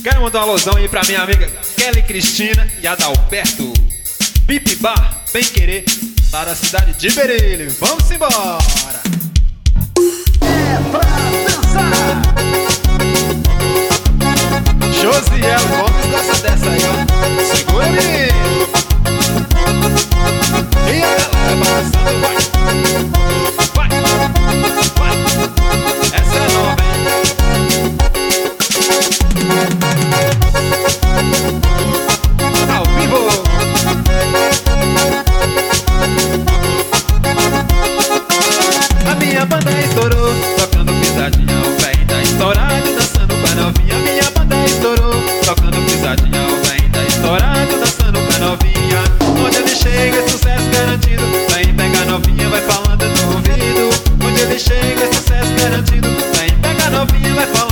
Quero mandar uma alusão aí pra minha amiga Kelly Cristina e Adalberto. Bip Bar, bem querer, lá da cidade de Berilo. Vamos embora! É pra dançar! Josiel Gomes gosta dessa aí, ó. Segura, menino! E a galera balançando, vai! Vai! Vai! Essa é nova, hein? Ao vivo! A minha banda estourou, tocando pisadinha, o velho tá estourado, dançando com a novinha. A minha banda estourou, tocando pisadinha, o velho tá estourado, dançando com a novinha. Onde ele chega é sucesso garantido, vem pegar novinha, vai falando no ouvido. Onde ele chega é sucesso garantido, vem pegar novinha, vai falando.